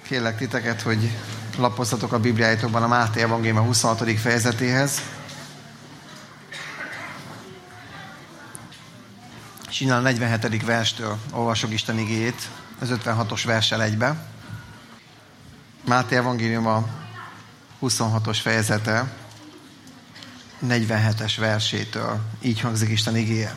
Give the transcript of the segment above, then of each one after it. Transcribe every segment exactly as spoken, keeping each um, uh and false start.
Kérlek titeket, hogy lapozzatok a Bibliáitokban a Máté evangélium huszonhatodik fejezetéhez. És innen a negyvenhetedik verstől olvasok Isten igéjét, az ötvenhatos verssel egybe. Máté evangélium a huszonhatos fejezete, negyvenhetes versétől. Így hangzik Isten igéje.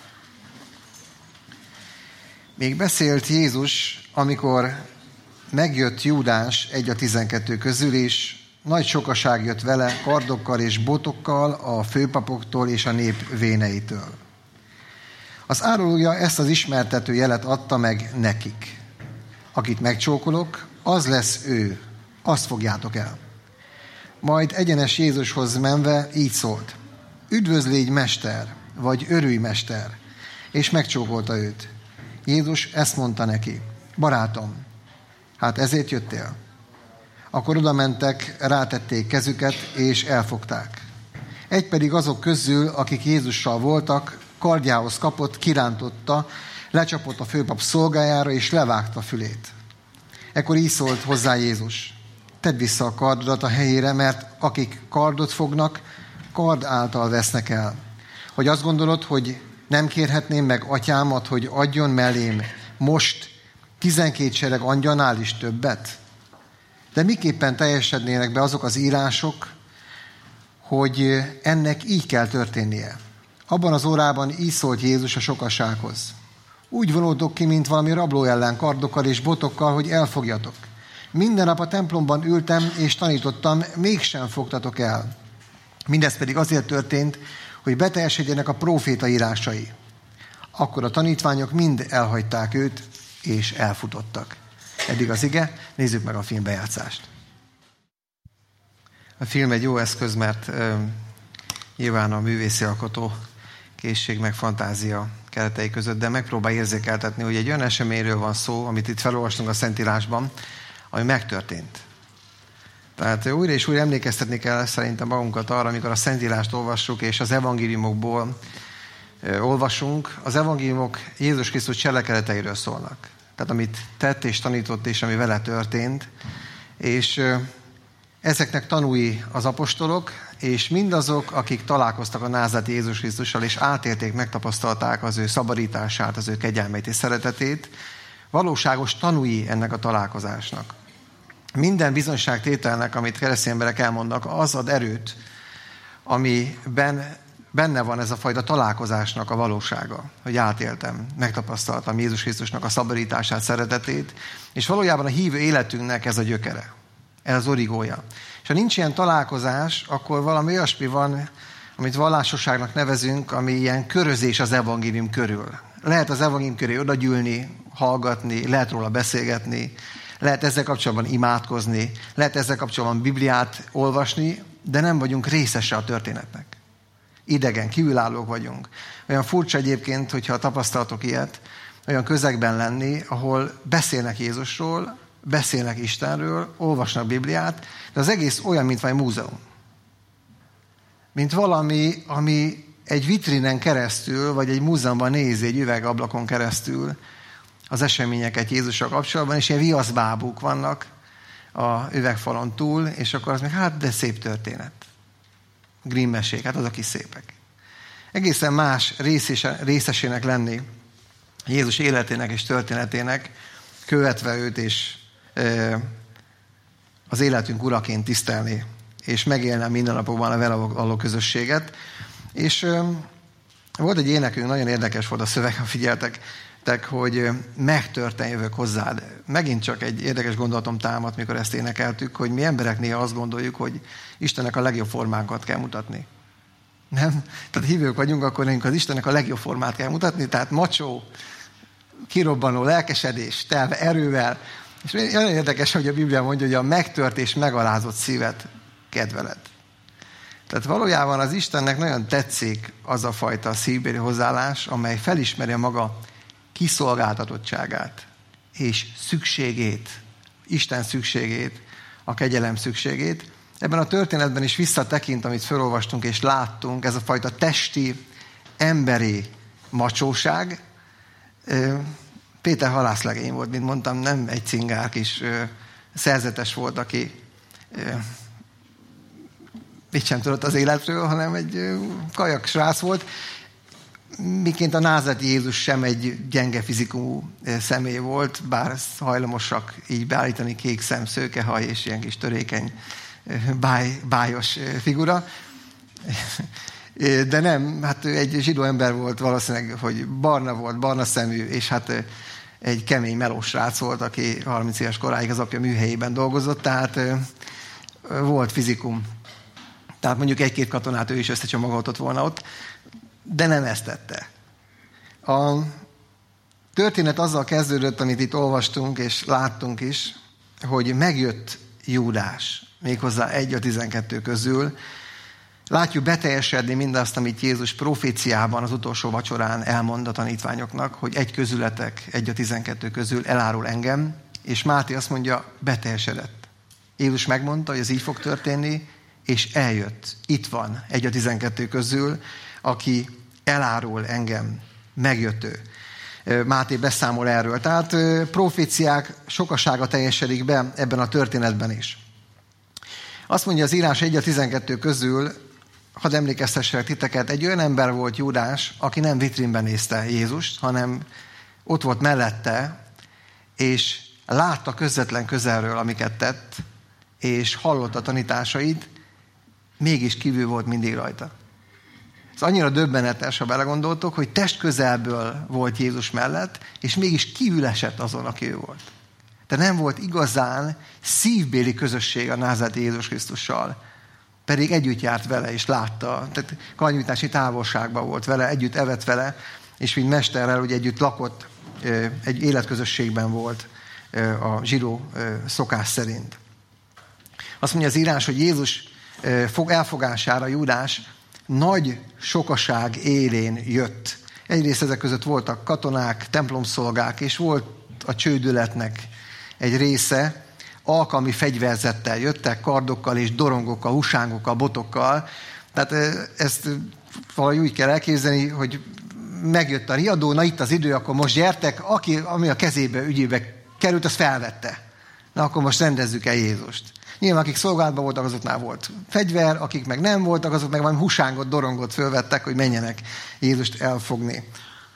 Még beszélt Jézus, amikor megjött Júdás egy a tizenkettő közül, és nagy sokaság jött vele kardokkal és botokkal a főpapoktól és a nép véneitől. Az árulója ezt az ismertető jelet adta meg nekik. Akit megcsókolok, az lesz ő, azt fogjátok el. Majd egyenes Jézushoz menve így szólt: üdvözlégy mester, vagy örülj mester, és megcsókolta őt. Jézus ezt mondta neki: barátom, hát ezért jöttél? Akkor oda mentek, rátették kezüket, és elfogták. Egy pedig azok közül, akik Jézussal voltak, kardjához kapott, kirántotta, lecsapott a főpap szolgájára, és levágta fülét. Ekkor így szólt hozzá Jézus: tedd vissza a kardodat a helyére, mert akik kardot fognak, kard által vesznek el. Hogy azt gondolod, hogy nem kérhetném meg atyámat, hogy adjon mellém most tizenkét sereg angyalnál is többet? De miképpen teljesednének be azok az írások, hogy ennek így kell történnie? Abban az órában így szólt Jézus a sokasághoz: úgy vonultok ki, mint valami rabló ellen kardokkal és botokkal, hogy elfogjatok. Minden nap a templomban ültem és tanítottam, mégsem fogtatok el. Mindez pedig azért történt, hogy beteljesedjenek a próféta írásai. Akkor a tanítványok mind elhagyták őt, és elfutottak. Eddig az ige, nézzük meg a filmbejátszást. A film egy jó eszköz, mert uh, nyilván a művészi alkotó készség meg fantázia keretei között, de megpróbál érzékeltetni, hogy egy olyan eseményről van szó, amit itt felolvastunk a Szentírásban, ami megtörtént. Tehát újra és újra emlékeztetni kell szerintem magunkat arra, amikor a Szentírást olvassuk, és az evangéliumokból ö, olvasunk. Az evangéliumok Jézus Krisztus cselekedeteiről szólnak. Tehát amit tett és tanított, és ami vele történt. És ö, ezeknek tanúi az apostolok, és mindazok, akik találkoztak a názáreti Jézus Krisztussal, és átélték, megtapasztalták az ő szabadítását, az ő kegyelmét és szeretetét, valóságos tanúi ennek a találkozásnak. Minden bizonyságtételnek, amit keresztény emberek elmondnak, az ad erőt, amiben benne van ez a fajta találkozásnak a valósága, hogy átéltem, megtapasztaltam Jézus Krisztusnak a szabadítását, szeretetét, és valójában a hívő életünknek ez a gyökere, ez az origója. És ha nincs ilyen találkozás, akkor valami olyasmi van, amit vallásosságnak nevezünk, ami ilyen körözés az evangélium körül. Lehet az evangélium köré odagyűlni, hallgatni, lehet róla beszélgetni, lehet ezzel kapcsolatban imádkozni, lehet ezzel kapcsolatban Bibliát olvasni, de nem vagyunk részese a történetnek. Idegen, kívülállók vagyunk. Olyan furcsa egyébként, hogyha tapasztaltok ilyet, olyan közegben lenni, ahol beszélnek Jézusról, beszélnek Istenről, olvasnak Bibliát, de az egész olyan, mint valami múzeum. Mint valami, ami egy vitrinen keresztül, vagy egy múzeumban nézi, egy üvegablakon keresztül az eseményeket Jézussal kapcsolatban, és ilyen viaszbábuk vannak a üvegfalon túl, és akkor az meg, hát de szép történet. Grimm mesék, hát azok is szépek. Egészen más részese, részesének lenni Jézus életének és történetének, követve őt, és e, az életünk uraként tisztelni, és megélni minden napokban a vele való közösséget. És e, volt egy énekünk, nagyon érdekes volt a szöveg, ha figyeltek, hogy megtörten jövök hozzád. Megint csak egy érdekes gondolatom támadt, mikor ezt énekeltük, hogy mi emberek néha azt gondoljuk, hogy Istennek a legjobb formánkat kell mutatni. Nem? Tehát hívők vagyunk, akkor nekünk az Istennek a legjobb formát kell mutatni, tehát macsó, kirobbanó lelkesedés, telve erővel. És nagyon érdekes, hogy a Biblia mondja, hogy a megtört és megalázott szívet kedveled. Tehát valójában az Istennek nagyon tetszik az a fajta szívbéli hozzáállás, amely felismeri a maga kiszolgáltatottságát és szükségét, Isten szükségét, a kegyelem szükségét. Ebben a történetben is visszatekint, amit felolvastunk és láttunk, ez a fajta testi, emberi macsóság. Péter halászlegény volt, mint mondtam, nem egy cingár kis szerzetes volt, aki mit sem tudott az életről, hanem egy kajak srác volt, miként a názáreti Jézus sem egy gyenge fizikumú személy volt, bár hajlamosak így beállítani kék szem, szőkehaj és ilyen kis törékeny, báj, bájos figura. De nem, hát ő egy zsidó ember volt valószínűleg, hogy barna volt, barna szemű, és hát egy kemény melós srác volt, aki harminc éves koráig az apja műhelyében dolgozott, tehát volt fizikum. Tehát mondjuk egy-két katonát ő is összecsomagoltott volna ott, de nem ezt tette. A történet azzal kezdődött, amit itt olvastunk és láttunk is, hogy megjött Júdás, méghozzá egy a tizenkettő közül. Látjuk beteljesedni mindazt, amit Jézus proféciában az utolsó vacsorán elmond a tanítványoknak, hogy egy közületek, egy a tizenkettő közül elárul engem, és Máté azt mondja, beteljesedett. Jézus megmondta, hogy ez így fog történni, és eljött. Itt van egy a tizenkettő közül, aki elárul engem, megjött ő. Máté beszámol erről. Tehát proféciák sokasága teljesedik be ebben a történetben is. Azt mondja az írás egy a tizenkettő közül, hadd emlékeztessek titeket, egy olyan ember volt Júdás, aki nem vitrínben nézte Jézust, hanem ott volt mellette, és látta közvetlen közelről, amiket tett, és hallotta a tanításait, mégis kívül volt mindig rajta. Ez annyira döbbenetes, ha belegondoltok, hogy testközelből volt Jézus mellett, és mégis kívül esett azon, aki ő volt. De nem volt igazán szívbéli közösség a názáreti Jézus Krisztussal, pedig együtt járt vele, és látta. Tehát karnyújtási távolságban volt vele, együtt evett vele, és mint mesterrel ugye együtt lakott, egy életközösségben volt a zsidó szokás szerint. Azt mondja az írás, hogy Jézus elfogására Júdás nagy sokaság élén jött. Egyrészt ezek között voltak katonák, templomszolgák, és volt a csődületnek egy része, alkalmi fegyverzettel jöttek, kardokkal és dorongokkal, husángokkal, botokkal. Tehát ezt valahogy úgy kell elképzelni, hogy megjött a riadó, na itt az idő, akkor most gyertek, aki, ami a kezébe, ügyébe került, az felvette. Na akkor most rendezzük el Jézust. Nyilván akik szolgálatban voltak, azoknál volt fegyver, akik meg nem voltak, azok meg valami husángot, dorongot fölvettek, hogy menjenek Jézust elfogni.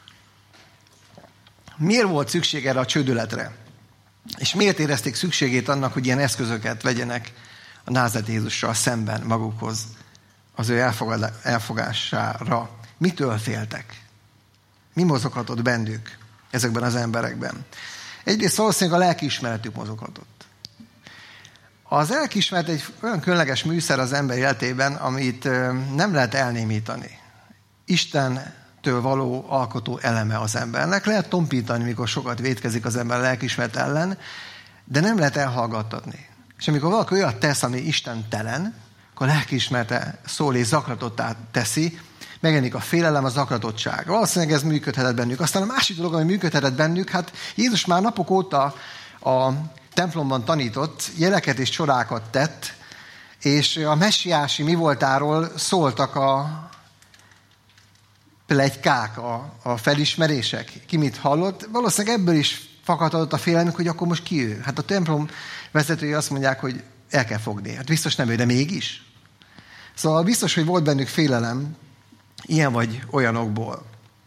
Miért volt szükség erre a csődületre? És miért érezték szükségét annak, hogy ilyen eszközöket vegyenek a názáreti Jézussal szemben magukhoz, az ő elfogására? Mitől féltek? Mi mozoghatott bennük ezekben az emberekben? Egyrészt valószínűleg a lelkiismeretük mozoghatott. Az lelkiismeret egy olyan különleges műszer az ember életében, amit nem lehet elnémítani. Istentől való alkotó eleme az embernek. Lehet tompítani, mikor sokat vétkezik az ember a lelkiismeret ellen, de nem lehet elhallgattatni. És amikor valaki olyat tesz, ami istentelen, akkor a lelkiismerete szól és zaklatottá teszi, megjelenik a félelem, a zaklatottság. Valószínűleg ez működhetett bennük. Aztán a másik dolog, ami működhetett bennük, hát Jézus már napok óta a templomban tanított, jeleket és csodákat tett, és a messiási mi voltáról szóltak a pletykák, a, a felismerések. Ki mit hallott? Valószínűleg ebből is fakadott a félelmük, hogy akkor most ki ő? Hát a templom vezetői azt mondják, hogy el kell fogni. Hát biztos nem ő, de mégis. Szóval biztos, hogy volt bennük félelem, ilyen vagy olyanokból.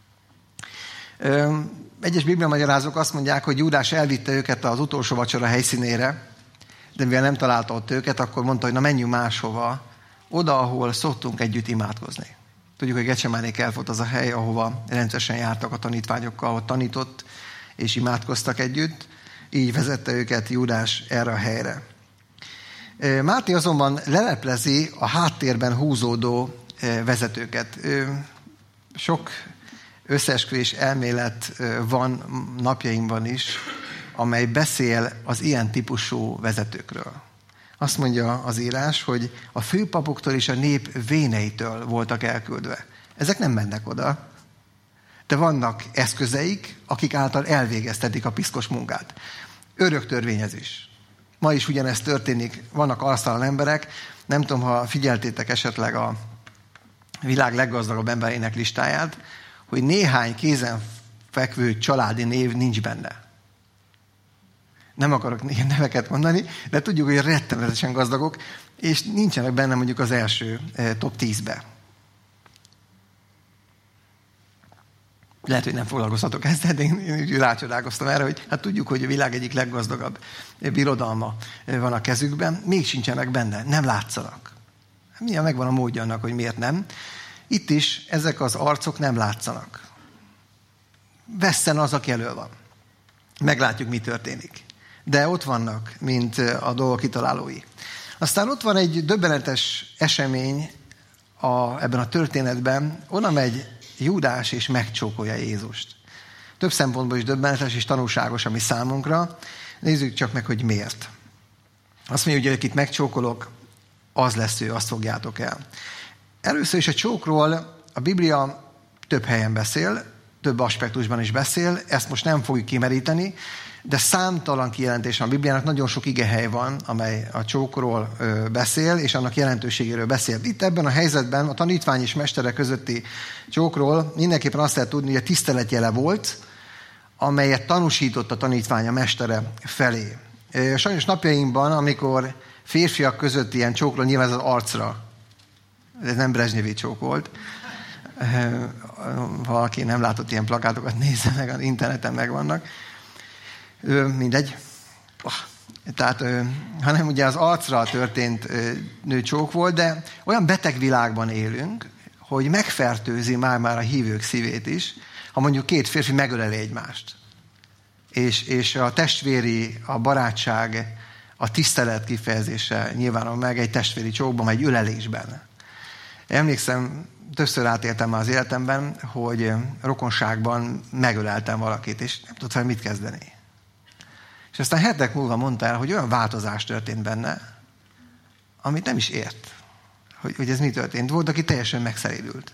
Egyes bibliamagyarázók azt mondják, hogy Júdás elvitte őket az utolsó vacsora helyszínére, de mivel nem találta ott őket, akkor mondta, hogy na menjünk máshova, oda, ahol szoktunk együtt imádkozni. Tudjuk, hogy Gecsemáné kert volt az a hely, ahova rendszeresen jártak a tanítványokkal, ahol tanított és imádkoztak együtt. Így vezette őket Júdás erre a helyre. Máté azonban leleplezi a háttérben húzódó vezetőket. Sok összeesküvés elmélet van napjainkban is, amely beszél az ilyen típusú vezetőkről. Azt mondja az írás, hogy a főpapoktól és a nép véneitől voltak elküldve. Ezek nem mennek oda, de vannak eszközeik, akik által elvégeztetik a piszkos munkát. Örök törvényezés. Ma is ugyanezt történik, vannak arctalan emberek, nem tudom, ha figyeltétek esetleg a világ leggazdagabb emberének listáját, hogy néhány kézenfekvő családi név nincs benne. Nem akarok ilyen neveket mondani, de tudjuk, hogy rettenetesen gazdagok, és nincsenek benne mondjuk az első top tízbe. Lehet, hogy nem foglalkozhatok ezzel, de én rácsodálkoztam erre, hogy hát tudjuk, hogy a világ egyik leggazdagabb birodalma van a kezükben, még sincsenek benne, nem látszanak. Milyen megvan a módja annak, hogy miért nem. Itt is ezek az arcok nem látszanak. Vesszen az, aki elő van. Meglátjuk, mi történik. De ott vannak, mint a dolgok kitalálói. Aztán ott van egy döbbenetes esemény a, ebben a történetben. Onnan megy Júdás és megcsókolja Jézust. Több szempontból is döbbenetes és tanulságos, ami számunkra. Nézzük csak meg, hogy miért. Azt mondja, hogy akit megcsókolok, az lesz ő, azt fogjátok el. Először is a csókról a Biblia több helyen beszél, több aspektusban is beszél, ezt most nem fogjuk kimeríteni, de számtalan kijelentés van a Bibliának, nagyon sok igehely van, amely a csókról ö, beszél, és annak jelentőségéről beszél. Itt ebben a helyzetben a tanítvány és mestere közötti csókról mindenképpen azt lehet tudni, hogy a tiszteletjele volt, amelyet tanúsított a tanítvány a mestere felé. Sajnos napjainkban, amikor férfiak között ilyen csókról, nyilván ez az arcra, ez nem Brezsnyevi csók volt, valaki nem látott ilyen plakátokat, nézze meg, az interneten megvannak. Mindegy. Tehát, hanem ugye az arcra történt csók volt, de olyan beteg világban élünk, hogy megfertőzi már-már a hívők szívét is, ha mondjuk két férfi megöleli egymást. És, és a testvéri, a barátság, a tisztelet kifejezése nyilvánul meg egy testvéri csókban, egy ölelésben. Emlékszem, többször átéltem már az életemben, hogy rokonságban megöleltem valakit, és nem tudtam mit kezdeni. És aztán hetek múlva mondta el, hogy olyan változás történt benne, amit nem is ért, hogy, hogy ez mi történt. Volt, aki teljesen megszerédült.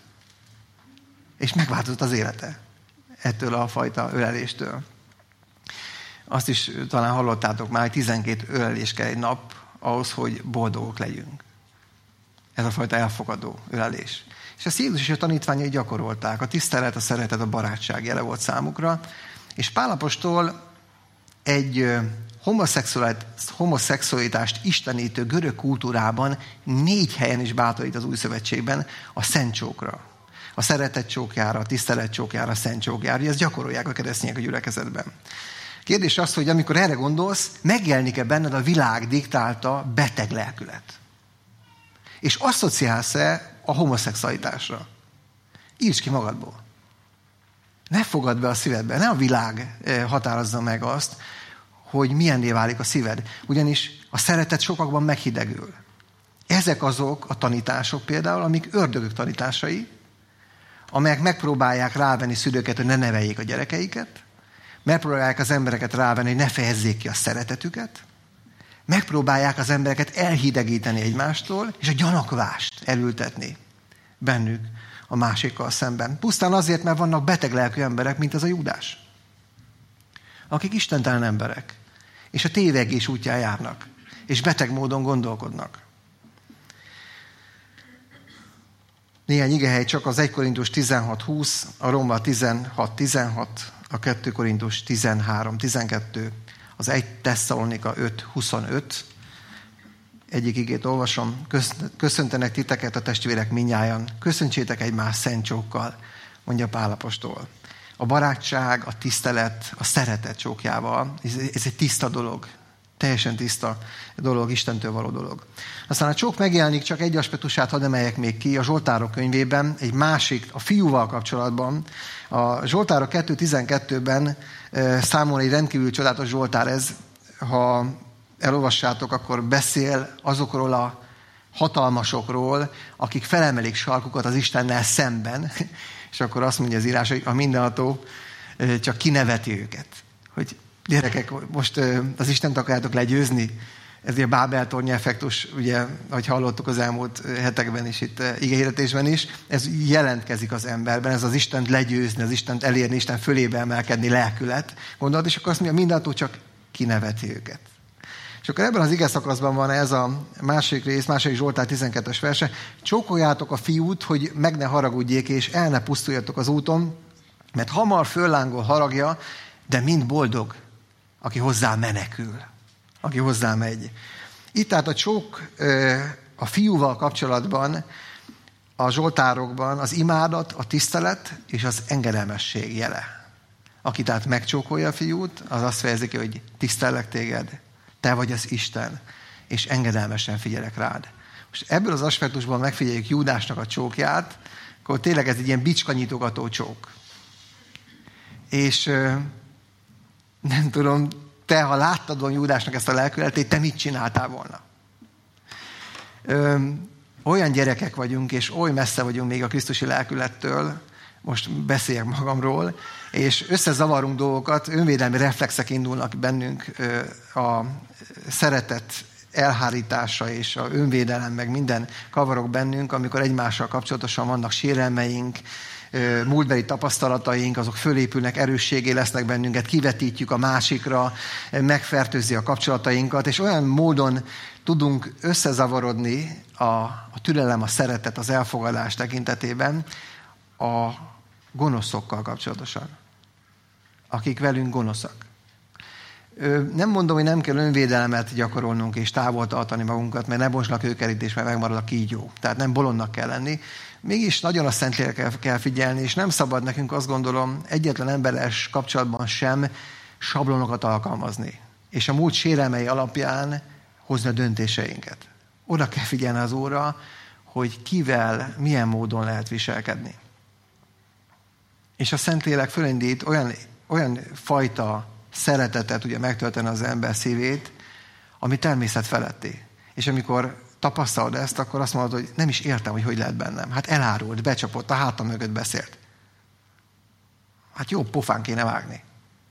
És megváltozott az élete ettől a fajta öleléstől. Azt is talán hallottátok már, hogy tizenkét ölelés kell egy nap ahhoz, hogy boldogok legyünk. Ez a fajta elfogadó ölelés. És ezt Jézus és a tanítványai gyakorolták. A tisztelet, a szeretet, a barátság jele volt számukra. És Pál apostol egy homoszexualitást istenítő görög kultúrában négy helyen is bátorít az új szövetségben a szent csókra. A szeretet csókjára, a tisztelet csókjára, a szent csókjára. Ezt gyakorolják a keresztények a gyülekezetben. Kérdés az, hogy amikor erre gondolsz, megjelenik-e benned a világ diktálta beteg lelkület? És asszociálsz-e a homoszexualitásra? Írts ki magadból. Ne fogad be a szívedbe, ne a világ határozza meg azt, hogy milyenné válik a szíved. Ugyanis a szeretet sokakban meghidegül. Ezek azok a tanítások például, amik ördögök tanításai, amelyek megpróbálják rávenni szülőket, hogy ne neveljék a gyerekeiket, megpróbálják az embereket rávenni, hogy ne fejezzék ki a szeretetüket, megpróbálják az embereket elhidegíteni egymástól, és a gyanakvást elültetni bennük a másikkal szemben. Pusztán azért, mert vannak beteg lelkű emberek, mint az a Júdás, akik istentelen emberek, és a tévegés útján járnak, és beteg módon gondolkodnak. Néhány igehely csak az egy Korintus tizenhat húsz, a Róma tizenhat tizenhat, a kettő Korintus tizenhárom tizenkettő, az egy Tesszalonika öt huszonöt. Egyik igét olvasom. Köszöntenek titeket a testvérek mindnyájan. Köszöntsétek egymást szent csókkal, mondja Pál apostol. A barátság, a tisztelet, a szeretet csókjával. Ez, ez egy tiszta dolog. Teljesen tiszta dolog, Istentől való dolog. Aztán a csók megjelenik, csak egy aspektusát hadd emeljek még ki, a Zsoltárok könyvében, egy másik, a fiúval kapcsolatban. A Zsoltárok kettő tizenkettőben e, számomra egy rendkívül csodálatos Zsoltár ez, ha elolvassátok, akkor beszél azokról a hatalmasokról, akik felemelik sarkukat az Istennel szemben, és akkor azt mondja az írás, hogy a mindenható e, csak kineveti őket. Hogy gyerekek, most az Istent akarjátok legyőzni? Ez a Bábel-torny effektus, ugye, ahogy hallottuk az elmúlt hetekben is, itt igehirdetésben is, ez jelentkezik az emberben, ez az Istent legyőzni, az Istent elérni, Isten fölébe emelkedni lelkület. Gondolod, és akkor azt mondja, mindentől csak kineveti őket. És akkor ebben az ige szakaszban van ez a másik rész, második Zsoltár tizenkettes verse. Csókoljátok a fiút, hogy meg ne haragudjék, és el ne pusztuljatok az úton, mert hamar föllángol haragja, de mind boldog aki hozzá menekül, aki hozzá megy. Itt tehát a csók a fiúval kapcsolatban, a zsoltárokban az imádat, a tisztelet és az engedelmesség jele. Aki tehát megcsókolja a fiút, az azt fejezi ki, hogy tisztellek téged, te vagy az Isten, és engedelmesen figyelek rád. Most ebből az aspektusból megfigyeljük Júdásnak a csókját, akkor tényleg ez egy ilyen bicskanyitogató csók. És nem tudom, te, ha láttad volna Júdásnak ezt a lelkületét, te mit csináltál volna? Ö, olyan gyerekek vagyunk, és oly messze vagyunk még a krisztusi lelkülettől, most beszéljek magamról, és összezavarunk dolgokat, önvédelmi reflexek indulnak bennünk, a szeretet elhárítása és a önvédelem, meg minden kavarok bennünk, amikor egymással kapcsolatosan vannak sérelmeink, múltbeli tapasztalataink, azok fölépülnek, erősségé lesznek bennünket, kivetítjük a másikra, megfertőzi a kapcsolatainkat, és olyan módon tudunk összezavarodni a, a türelem, a szeretet, az elfogadás tekintetében a gonoszokkal kapcsolatosan, akik velünk gonoszak. Nem mondom, hogy nem kell önvédelmet gyakorolnunk és távol tartani magunkat, mert ne bontsnak őkerítés, mert megmarad a kígyó. Tehát nem bolondnak kell lenni. Mégis nagyon a Szentlélekre kell figyelni, és nem szabad nekünk, azt gondolom, egyetlen emberes kapcsolatban sem sablonokat alkalmazni. És a múlt sérelmei alapján hozni a döntéseinket. Oda kell figyelni az óra, hogy kivel, milyen módon lehet viselkedni. És a Szentlélek fölindít olyan, olyan fajta szeretetet ugye megtölteni az ember szívét, ami természet feletti. És amikor tapasztalod ezt, akkor azt mondod, hogy nem is értem, hogy hogy lehet bennem. Hát elárult, becsapott, a hátam mögött beszélt. Hát jó, pofán kéne vágni.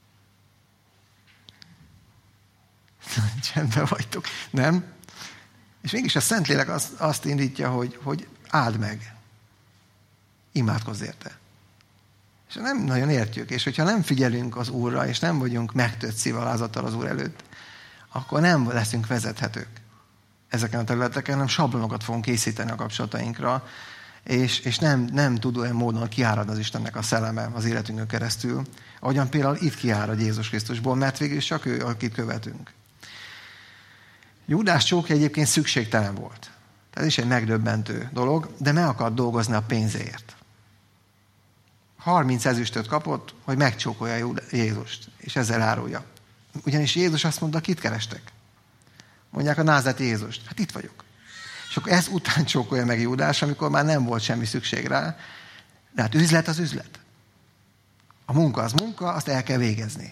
Csendben vagytok, nem? És mégis a Szentlélek azt, azt indítja, hogy, hogy áld meg. Imádkozz érte. És nem nagyon értjük, és hogyha nem figyelünk az Úrra, és nem vagyunk megtört szívalázattal az Úr előtt, akkor nem leszünk vezethetők ezeken a területeken, hanem sablonokat fogunk készíteni a kapcsolatainkra, és, és nem, nem tud olyan módon kiárad az Istennek a szelleme az életünkön keresztül, ahogyan például itt kiárad Jézus Krisztusból, mert végül csak ő, akit követünk. Júdás csókja egyébként szükségtelen volt. Ez is egy megdöbbentő dolog, de meg akart dolgozni a pénzéért. harminc ezüstöt kapott, hogy megcsókolja Jézust, és ezzel árulja. Ugyanis Jézus azt mondta, kit kerestek? Mondják a názáreti Jézust. Hát itt vagyok. És akkor ez után csókolja meg Júdás, amikor már nem volt semmi szükség rá. De hát üzlet az üzlet. A munka az munka, azt el kell végezni.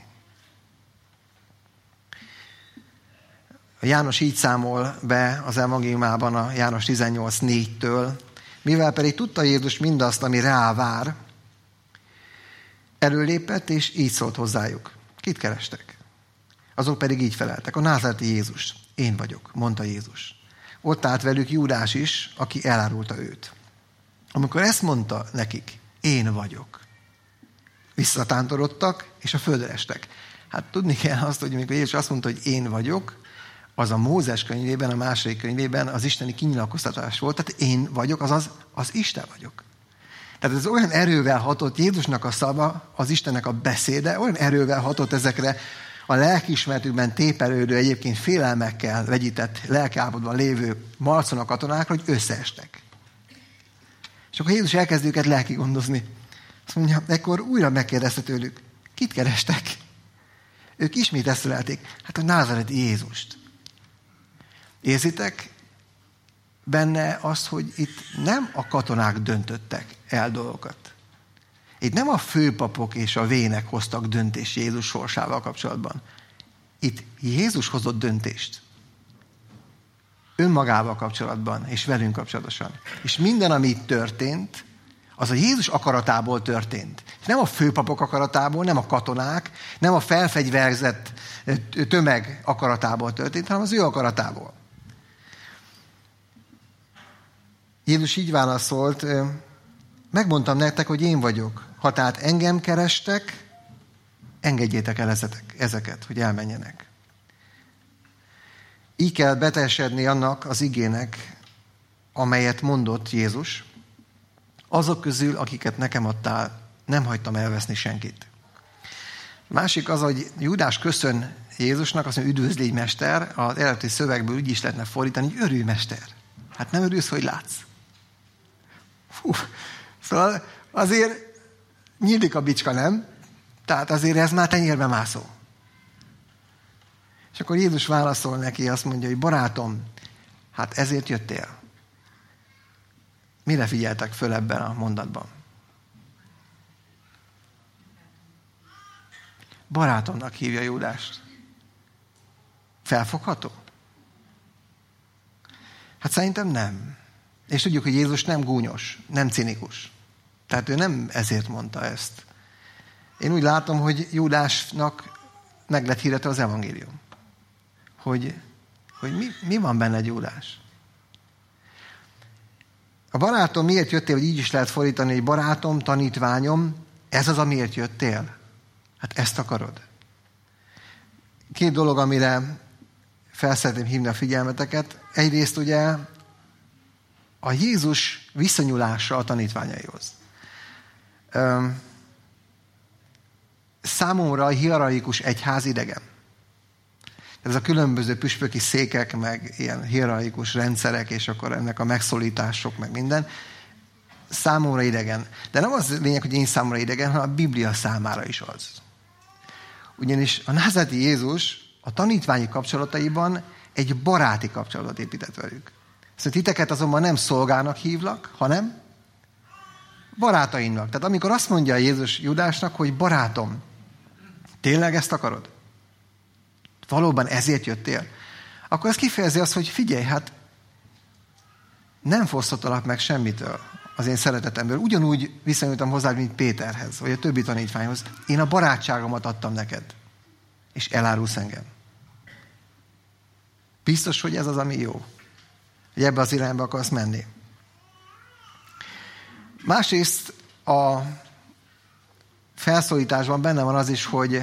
A János így számol be az evangéliumában a János tizennyolc négytől, mivel pedig tudta Jézus mindazt, ami rá vár, előlépett, és így szólt hozzájuk. Kit kerestek? Azok pedig így feleltek. A názáreti Jézus. Én vagyok, mondta Jézus. Ott állt velük Júdás is, aki elárulta őt. Amikor ezt mondta nekik, én vagyok, visszatántorodtak, és a földre estek. Hát tudni kell azt, hogy amikor Jézus azt mondta, hogy én vagyok, az a Mózes könyvében, a második könyvében az isteni kinyilatkoztatás volt, tehát én vagyok, azaz az Isten vagyok. Tehát ez olyan erővel hatott Jézusnak a szava, az Istennek a beszéde, olyan erővel hatott ezekre a lelkiismeretükben tépelődő, egyébként félelmekkel vegyített lelkiállapotban lévő marcon a katonákra, hogy összeestek. És akkor Jézus elkezd őket lelki gondozni. Azt mondja, ekkor újra megkérdezte tőlük, kit kerestek? Ők ismét ezt felelték, hát a názáreti Jézust. Érzitek benne azt, hogy itt nem a katonák döntöttek el dolgokat. Itt nem a főpapok és a vének hoztak döntést Jézus sorsával kapcsolatban. Itt Jézus hozott döntést. Önmagával kapcsolatban és velünk kapcsolatosan. És minden, ami itt történt, az a Jézus akaratából történt. És nem a főpapok akaratából, nem a katonák, nem a felfegyverzett tömeg akaratából történt, hanem az ő akaratából. Jézus így válaszolt, megmondtam nektek, hogy én vagyok. Ha tehát engem kerestek, engedjétek el ezeket, hogy elmenjenek. Így kell beteljesedni annak az igének, amelyet mondott Jézus. Azok közül, akiket nekem adtál, nem hagytam elveszni senkit. Másik az, hogy Júdás köszön Jézusnak, azt mondja, üdvözl, légy mester, az eredeti szövegből úgy is lehetne fordítani, hogy örülj, mester. Hát nem örülsz, hogy látsz. Fú. Szóval azért nyílik a bicska, nem? Tehát azért ez már tenyérbe mászó. És akkor Jézus válaszol neki, azt mondja, hogy barátom, hát ezért jöttél. Mire figyeltek föl ebben a mondatban? Barátomnak hívja Júdást. Felfogható? Hát szerintem nem. És tudjuk, hogy Jézus nem gúnyos, nem cinikus. Tehát ő nem ezért mondta ezt. Én úgy látom, hogy Júdásnak meg lett hirdetve az evangélium. Hogy, hogy mi, mi van benne Júdás? A barátom miért jöttél, hogy így is lehet fordítani, hogy barátom, tanítványom, ez az, amiért jöttél? Hát ezt akarod. Két dolog, amire fel szeretném hívni a figyelmeteket. Egyrészt ugye a Jézus viszonyulása a tanítványaihoz. Számomra a hierarchikus egyház idegen. Ez a különböző püspöki székek, meg ilyen hierarchikus rendszerek, és akkor ennek a megszólítások, meg minden, számomra idegen. De nem az lényeg, hogy én számomra idegen, hanem a Biblia számára is az. Ugyanis a názáreti Jézus a tanítványi kapcsolataiban egy baráti kapcsolatot épített velük. Szóval titeket azonban nem szolgának hívlak, hanem barátaimnak. Tehát amikor azt mondja Jézus Júdásnak, hogy barátom, tényleg ezt akarod? Valóban ezért jöttél? Akkor ez kifejezi azt, hogy figyelj, hát nem fosztottalak meg semmitől az én szeretetemből. Ugyanúgy viszonyultam hozzá, mint Péterhez, vagy a többi tanítványhoz. Én a barátságomat adtam neked, és elárulsz engem. Biztos, hogy ez az, ami jó. Hogy ebbe az irányba akarsz menni. Másrészt a felszólításban benne van az is, hogy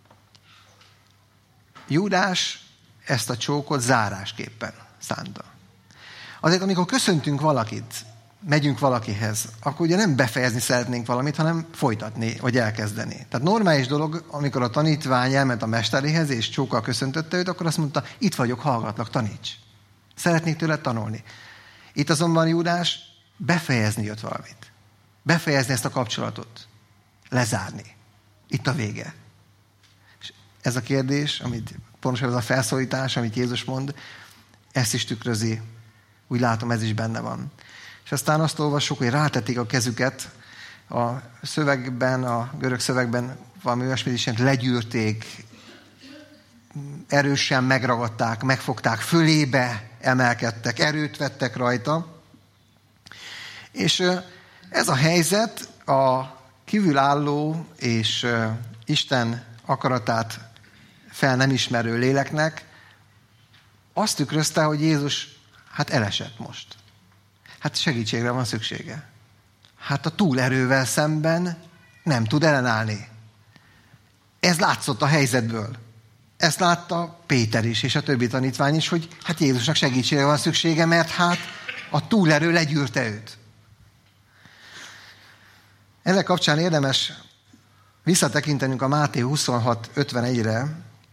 Júdás ezt a csókot zárásképpen szánta. Azért, amikor köszöntünk valakit, megyünk valakihez, akkor ugye nem befejezni szeretnénk valamit, hanem folytatni, vagy elkezdeni. Tehát normális dolog, amikor a tanítvány elment a mesteréhez, és csókkal köszöntötte őt, akkor azt mondta, itt vagyok, hallgatlak, taníts. Szeretnék tőled tanulni. Itt azonban Júdás befejezni jött valamit. Befejezni ezt a kapcsolatot. Lezárni. Itt a vége. És ez a kérdés, amit pontosan ez a felszólítás, amit Jézus mond, ezt is tükrözi. Úgy látom, ez is benne van. És aztán azt olvassuk, hogy rátették a kezüket a szövegben, a görög szövegben valami olyasmit is, legyűrték, erősen megragadták, megfogták, fölébe emelkedtek, erőt vettek rajta. És ez a helyzet a kívülálló és Isten akaratát fel nem ismerő léleknek azt tükrözte, hogy Jézus hát elesett most. Hát segítségre van szüksége. Hát a túlerővel szemben nem tud ellenállni. Ez látszott a helyzetből. Ezt látta Péter is, és a többi tanítvány is, hogy hát Jézusnak segítségre van szüksége, mert hát a túlerő legyűrte őt. Ennek kapcsán érdemes visszatekintenünk a Máté huszonhat ötvenegyre,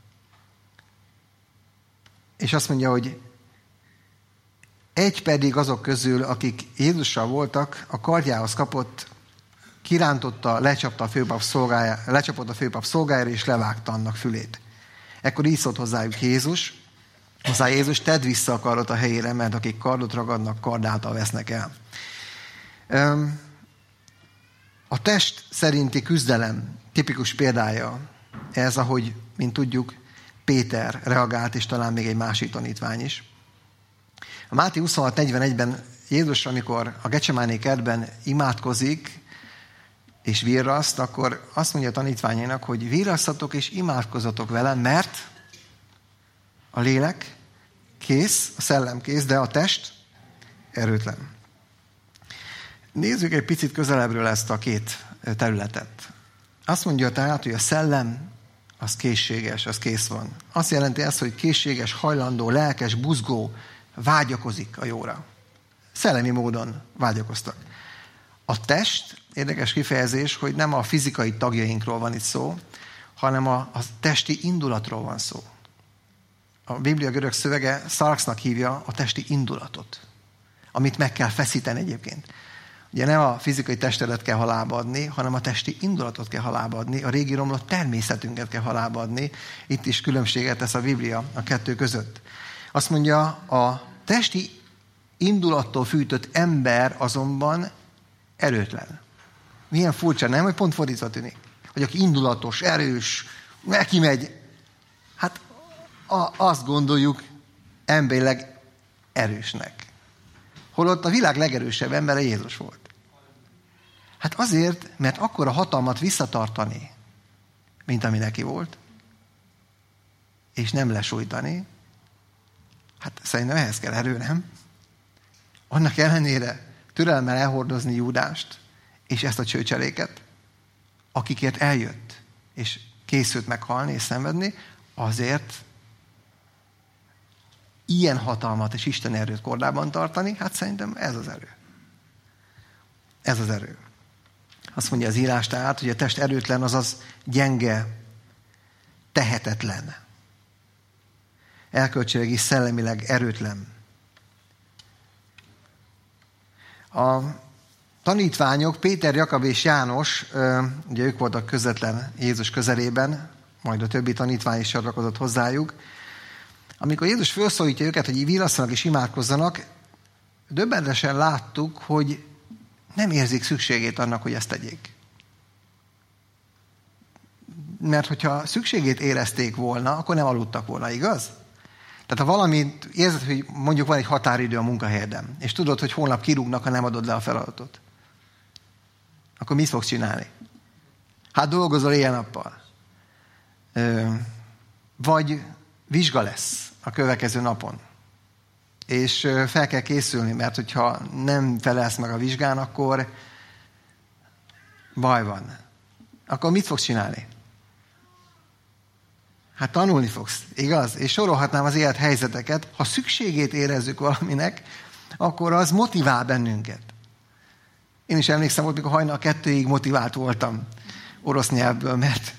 és azt mondja, hogy egy pedig azok közül, akik Jézussal voltak, a kardjához kapott, kirántotta, lecsapta a főpap szolgájára, lecsapott a főpap szolgájára, és levágta annak fülét. Ekkor így szólt hozzájuk Jézus, hozzá Jézus, tedd vissza a kardot a helyére, mert akik kardot ragadnak, kard által vesznek el. A test szerinti küzdelem tipikus példája ez, ahogy, mint tudjuk, Péter reagált, és talán még egy másik tanítvány is. A Máté huszonhat negyvenegyben Jézus, amikor a Gecsemáné kertben imádkozik, és virraszt, akkor azt mondja a tanítványainak, hogy virrasztatok és imádkozzatok vele, mert a lélek kész, a szellem kész, de a test erőtlen. Nézzük egy picit közelebbről ezt a két területet. Azt mondja tehát, hogy a szellem az készséges, az kész van. Azt jelenti ezt, hogy készséges, hajlandó, lelkes, buzgó, vágyakozik a jóra. Szellemi módon vágyakoztak. A test, érdekes kifejezés, hogy nem a fizikai tagjainkról van itt szó, hanem a, a testi indulatról van szó. A Biblia görög szövege sarxnak hívja a testi indulatot, amit meg kell feszíteni egyébként. Ugye nem a fizikai testedet kell halálba adni, hanem a testi indulatot kell halálba adni, a régi romlott természetünket kell halálba adni. Itt is különbséget tesz a Biblia a kettő között. Azt mondja, a testi indulattól fűtött ember azonban erőtlen. Milyen furcsa, nem? Hogy pont fordítva tűnik. Hogy aki indulatos, erős, neki megy. Hát a, azt gondoljuk emberileg erősnek. Holott a világ legerősebb embere Jézus volt. Hát azért, mert akkora hatalmat visszatartani, mint ami neki volt, és nem lesújtani, hát szerintem ehhez kell erő, nem? Annak ellenére türelemmel elhordozni Júdást, és ezt a csőcseléket, akikért eljött, és készült meghalni és szenvedni, azért ilyen hatalmat és Isten erőt kordában tartani, hát szerintem ez az erő. Ez az erő. Azt mondja az írás tehát, hogy a test erőtlen, azaz gyenge, tehetetlen. Elkölcsileg és szellemileg erőtlen. A tanítványok, Péter, Jakab és János, ugye ők voltak közvetlen Jézus közelében, majd a többi tanítvány is csatlakozott hozzájuk. Amikor Jézus felszólítja őket, hogy virrasszanak és imádkozzanak, döbbenetesen láttuk, hogy nem érzik szükségét annak, hogy ezt tegyék. Mert hogyha szükségét érezték volna, akkor nem aludtak volna, igaz? Tehát ha valamit érzed, hogy mondjuk van egy határidő a munkahelyeden, és tudod, hogy holnap kirúgnak, ha nem adod le a feladatot, akkor mit fogsz csinálni? Hát dolgozol éjjel-nappal. Vagy vizsga lesz a következő napon. És fel kell készülni, mert hogyha nem felelsz meg a vizsgán, akkor baj van. Akkor mit fogsz csinálni? Hát tanulni fogsz, igaz? És sorolhatnám az élet helyzeteket. Ha szükségét érezzük valaminek, akkor az motivál bennünket. Én is emlékszem volt, mikor hajnal kettőig motivált voltam orosz nyelvből, mert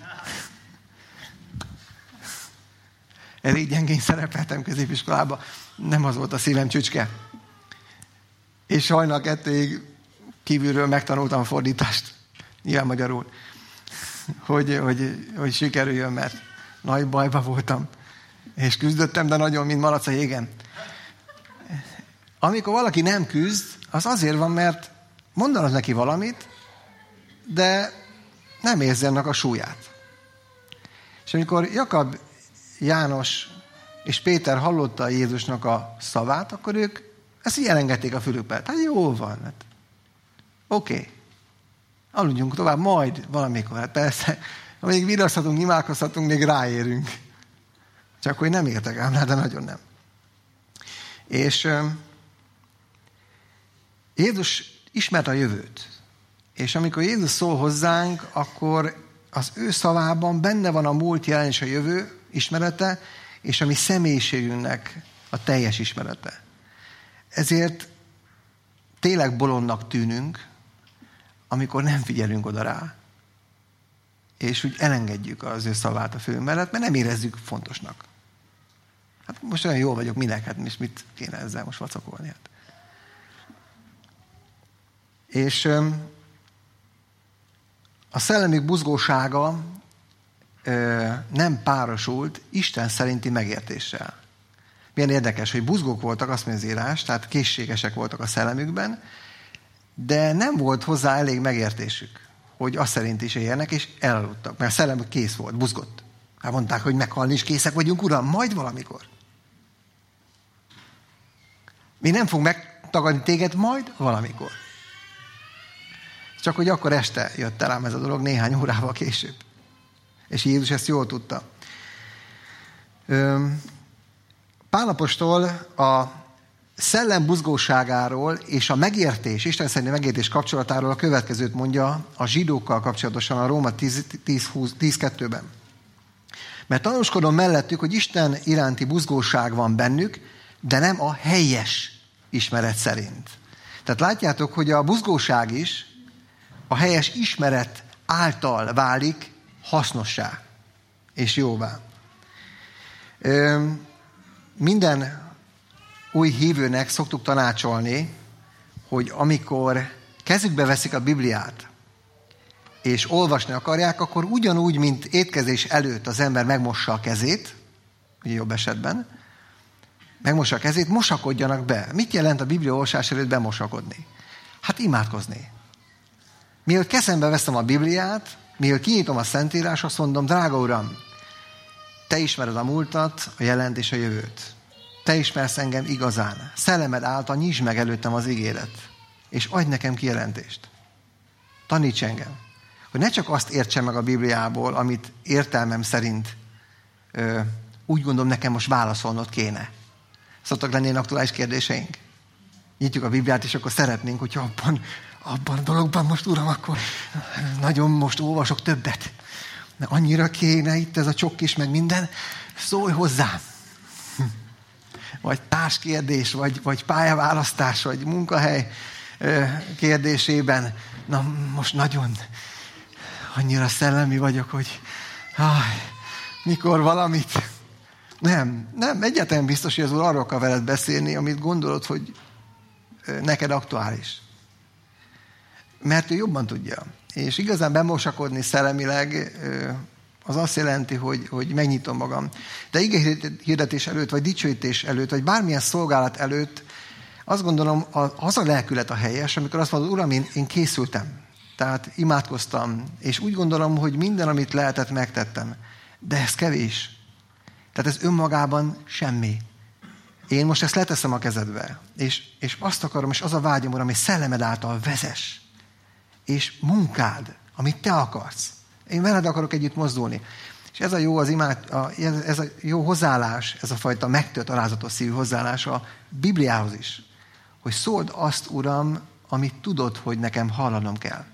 elég gyengén szerepeltem középiskolában, nem az volt a szívem csücske. És hajnal kettőig kívülről megtanultam a fordítást, nyilván magyarul, hogy, hogy, hogy sikerüljön, mert nagy bajba voltam, és küzdöttem, de nagyon, mint malac a jégen. Amikor valaki nem küzd, az azért van, mert mondanak neki valamit, de nem érzi ennek a súlyát. És amikor Jakab, János és Péter hallotta Jézusnak a szavát, akkor ők ezt így elengedték a fülükbe. Hát jó van. Hát, oké. Okay. Aludjunk tovább, majd valamikor. Hát persze, ha még viraszhatunk, imádkozhatunk, még ráérünk. Csak hogy nem értek ám, de nagyon nem. És uh, Jézus ismert a jövőt. És amikor Jézus szól hozzánk, akkor az ő szavában benne van a múlt, jelen és a jövő ismerete, és a mi személyiségünknek a teljes ismerete. Ezért tényleg bolondnak tűnünk, amikor nem figyelünk oda rá. És úgy elengedjük az ő szavát a fő mellett, mert nem érezzük fontosnak. Hát most olyan jól vagyok, minek? Hát most mit kéne ezzel most vacakolni? Hát. És a szellemük buzgósága nem párosult Isten szerinti megértéssel. Milyen érdekes, hogy buzgók voltak, azt mondja az írás, tehát készségesek voltak a szellemükben, de nem volt hozzá elég megértésük, hogy azt szerint is éljenek, és elaludtak, mert a szellemük kész volt, buzgott. Hát mondták, hogy meghalni is készek vagyunk, uram, majd valamikor. Mi nem fogunk megtagadni téged, majd valamikor. Csak hogy akkor este jött el ám ez a dolog, néhány órával később. És Jézus ezt jól tudta. Pál apostol a szellem buzgóságáról és a megértés, Isten szerinti megértés kapcsolatáról a következőt mondja a zsidókkal kapcsolatosan a Róma tíz kettőben. Mert tanúskodom mellettük, hogy Isten iránti buzgóság van bennük, de nem a helyes ismeret szerint. Tehát látjátok, hogy a buzgóság is a helyes ismeret által válik hasznossá. és jóvá. Minden új hívőnek szoktuk tanácsolni, hogy amikor kezükbe veszik a Bibliát, és olvasni akarják, akkor ugyanúgy, mint étkezés előtt az ember megmossa a kezét, ugye jobb esetben, megmossa a kezét, mosakodjanak be. Mit jelent a Biblia olvasás előtt bemosakodni? Hát imádkozni. Mielőtt kezembe veszem a Bibliát, mielőtt kinyitom a Szentírás, azt mondom, drága Uram, Te ismered a múltat, a jelent és a jövőt. Te ismersz engem igazán. Szellemed által nyisd meg előttem az ígéret, és adj nekem kijelentést. Taníts engem, hogy ne csak azt értsem meg a Bibliából, amit értelmem szerint ö, úgy gondolom, nekem most válaszolnod kéne. Szoktak lenni aktuális kérdéseink? Nyitjuk a Bibliát, és akkor szeretnénk, hogyha abban, abban a dologban most, Uram, akkor nagyon most olvasok többet. Annyira kéne itt ez a csokkis, meg minden. Szólj hozzám! Vagy társkérdés, vagy, vagy pályaválasztás, vagy munkahely kérdésében. Na, most nagyon annyira szellemi vagyok, hogy áj, mikor valamit... Nem, nem, egyáltalán biztos, hogy az Úr arról akar veled beszélni, amit gondolod, hogy neked aktuális. Mert ő jobban tudja. És igazán bemosakodni szellemileg az azt jelenti, hogy, hogy megnyitom magam. De igehirdetés előtt, vagy dicsőítés előtt, vagy bármilyen szolgálat előtt azt gondolom, az a lelkület a helyes, amikor azt mondod, Uram, én, én készültem. Tehát imádkoztam, és úgy gondolom, hogy minden, amit lehetett, megtettem. De ez kevés. Tehát ez önmagában semmi. Én most ezt leteszem a kezedbe, és, és azt akarom, és az a vágyom, Uram, hogy szellemed által vezess, és munkád, amit te akarsz. Én veled akarok együtt mozdulni. És ez a jó az imád, a, ez a jó hozzáállás, ez a fajta megtört, alázatos szívű hozzáállás a Bibliához is. Hogy szóld azt, Uram, amit tudod, hogy nekem hallanom kell.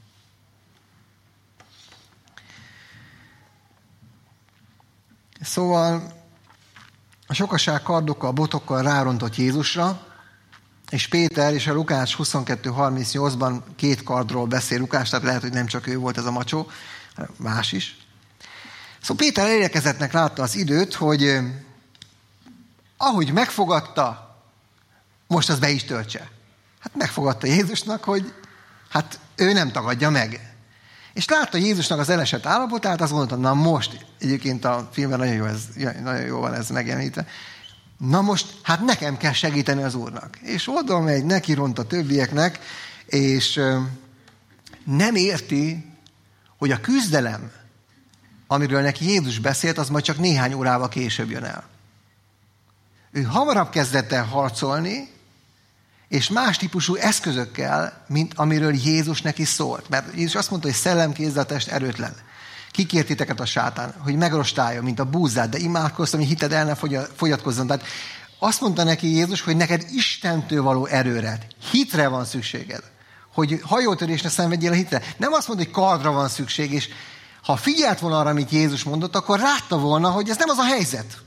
Szóval a sokaság kardokkal, botokkal rárontott Jézusra, és Péter és a Lukács huszonkettő harmincnyolcban két kardról beszél Lukács, tehát lehet, hogy nem csak ő volt ez a macsó, hanem más is. Szóval Péter elérkezettnek látta az időt, hogy ahogy megfogadta, most az be is töltse. Hát megfogadta Jézusnak, hogy hát ő nem tagadja meg. És látta Jézusnak az elesett állapotát, azt gondolta, na most, egyébként a filmben nagyon jó, ez, nagyon jó van ez megjelenítve, na most, hát nekem kell segíteni az Úrnak. És oda megy, neki ront a többieknek, és ö, nem érti, hogy a küzdelem, amiről neki Jézus beszélt, az majd csak néhány órával később jön el. Ő hamarabb kezdett el harcolni, és más típusú eszközökkel, mint amiről Jézus neki szólt. Mert Jézus azt mondta, hogy szellem, kézzel, test erőtlen. Kikért titeket a sátán, hogy megrostálja, mint a búzát, de imádkoztam, hogy hited el ne fogyatkozzon. Tehát azt mondta neki Jézus, hogy neked Istentől való erőre, hitre van szükséged. Hogy hajótörés ne szenvedjél a hitre. Nem azt mondta, hogy kardra van szükség, és ha figyelt volna arra, amit Jézus mondott, akkor látta volna, hogy ez nem az a helyzet.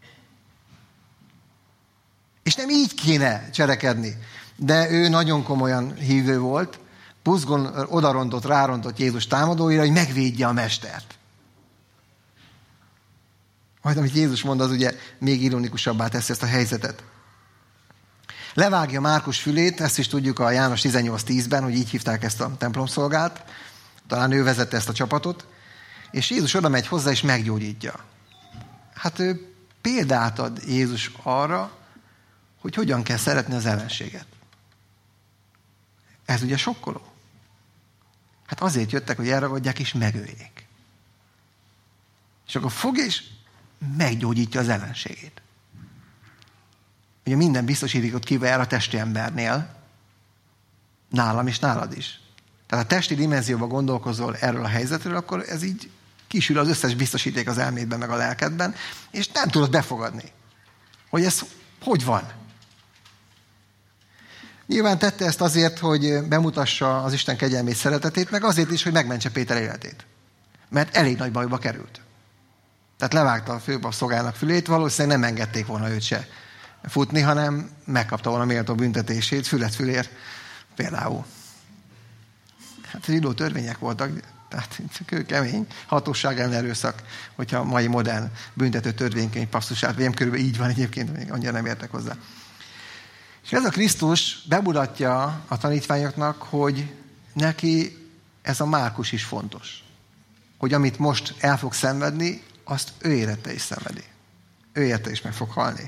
És nem így kéne cselekedni. De ő nagyon komolyan hívő volt, buzgon odarontott, rárontott Jézus támadóira, hogy megvédje a mestert. Majd amit Jézus mond, az ugye még ironikusabbá teszi ezt a helyzetet. Levágja Márkus fülét, ezt is tudjuk a János tizennyolc tízben, hogy így hívták ezt a templomszolgát. Talán ő vezette ezt a csapatot. És Jézus oda megy hozzá, és meggyógyítja. Hát ő példát ad Jézus arra, hogy hogyan kell szeretni az ellenséget. Ez ugye sokkoló. Hát azért jöttek, hogy elragadják és megöljék. És akkor fog és meggyógyítja az ellenségét. Ugye minden biztosítékot kivár a testi embernél, nálam és nálad is. Tehát a testi dimenzióban gondolkozol erről a helyzetről, akkor ez így kisül az összes biztosíték az elmédben meg a lelkedben, és nem tudod befogadni, hogy ez hogy van. Nyilván tette ezt azért, hogy bemutassa az Isten kegyelmét, szeretetét, meg azért is, hogy megmentse Péter életét. Mert elég nagy bajba került. Tehát levágta a főpap szolgának fülét, valószínűleg nem engedték volna őt se futni, hanem megkapta volna méltó büntetését, fület fülért például. Hát zsidó törvények voltak, Tehát kemény hatóság ellen erőszak, hogyha a mai modern büntető törvénykönyv passzusát, vagy körülbelül így van egyébként, még annyira nem értek hozzá. És ez a Krisztus bemutatja a tanítványoknak, hogy neki ez a Márkus is fontos. Hogy amit most el fog szenvedni, azt ő érette is szenvedi. Ő érte is meg fog halni.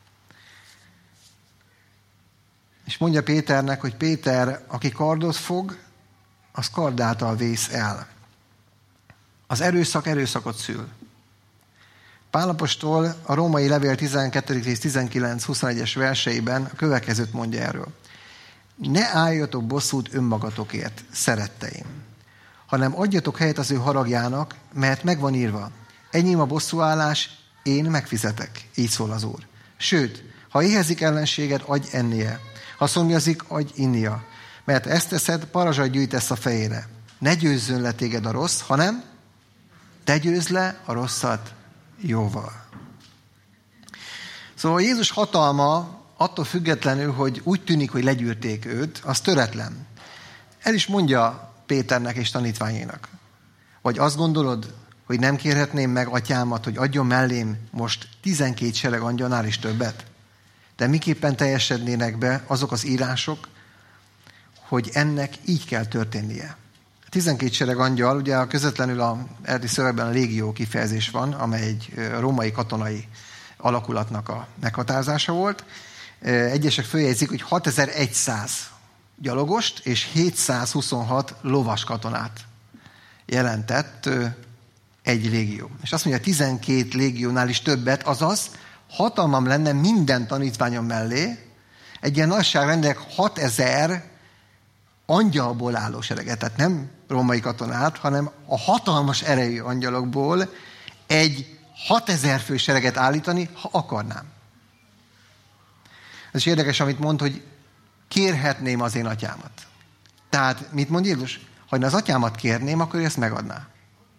És mondja Péternek, hogy Péter, aki kardot fog, az kard által vész el. Az erőszak erőszakot szül. Pál apostol a római levél tizenkettedik rész tizenkilenc-huszonegyes verseiben a következőt mondja erről. Ne álljatok bosszút önmagatokért, szeretteim, hanem adjatok helyet az ő haragjának, mert megvan írva. Enyém a bosszúállás, én megfizetek. Így szól az Úr. Sőt, ha éhezik ellenséged, adj ennie. Ha szomjazik, adj innia. Mert ezt teszed, parazsat gyűjtesz a fejére. Ne győzzön le téged a rossz, hanem te győzz le a rosszat jóval. Szóval Jézus hatalma attól függetlenül, hogy úgy tűnik, hogy legyűrték őt, az töretlen. El is mondja Péternek és tanítványainak. Vagy azt gondolod, hogy nem kérhetném meg atyámat, hogy adjon mellém most tizenkét sereg angyalnál is többet? De miképpen teljesednének be azok az írások, hogy ennek így kell történnie. A tizenkét sereg angyal, ugye közvetlenül a eredeti szövegben a légió kifejezés van, amely egy római katonai alakulatnak a meghatározása volt. Egyesek följegyzik, hogy hatezer-száz gyalogost és hétszázhuszonhat lovas katonát jelentett egy légió. És azt mondja, tizenkét légiónál is többet, azaz hatalmam lenne minden tanítványom mellé, egy ilyen nagyságrendek hatezer angyalból álló sereget, tehát nem római katonát, hanem a hatalmas erejű angyalokból egy hatezer fő sereget állítani, ha akarnám. Ez is érdekes, amit mond, hogy kérhetném az én atyámat. Tehát mit mond Jézus? Ha én az atyámat kérném, akkor ő ezt megadná.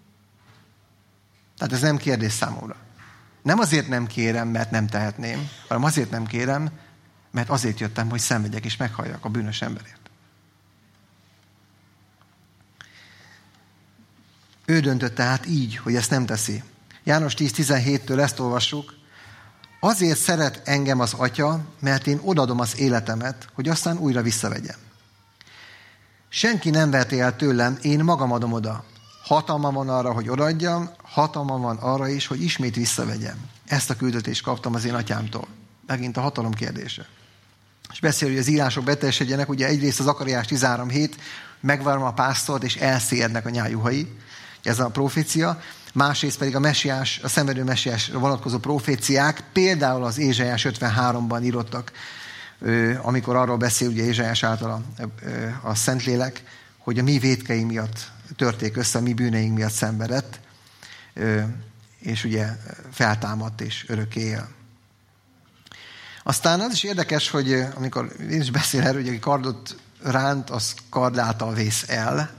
Tehát ez nem kérdés számomra. Nem azért nem kérem, mert nem tehetném, hanem azért nem kérem, mert azért jöttem, hogy szenvedjek és meghalljak a bűnös emberért. Ő döntött tehát így, hogy ezt nem teszi. János tíz tizenhéttől ezt olvassuk. Azért szeret engem az Atya, mert én odaadom az életemet, hogy aztán újra visszavegyem. Senki nem veheti el tőlem, én magam adom oda. Hatalma van arra, hogy odaadjam, hatalma van arra is, hogy ismét visszavegyem. Ezt a küldetést kaptam az én atyámtól. Megint a hatalom kérdése. És beszél, hogy az írások beteljesedjenek, ugye egyrészt az Zakariás tizenhárom hét, megvárom a pásztort, és elszéjednek a nyájuhai. Ez a profécia. Másrészt pedig a messiás, a szenvedő messiásra vonatkozó proféciák, például az Ézsaiás ötvenháromban írottak, amikor arról beszél, ugye Ézsaiás által a, a Szentlélek, hogy a mi vétkei miatt törték össze, a mi bűneink miatt szenvedett, és ugye feltámadt és örökké él. Aztán az is érdekes, hogy amikor én is beszél erről, hogy aki kardot ránt, az kard által vész el.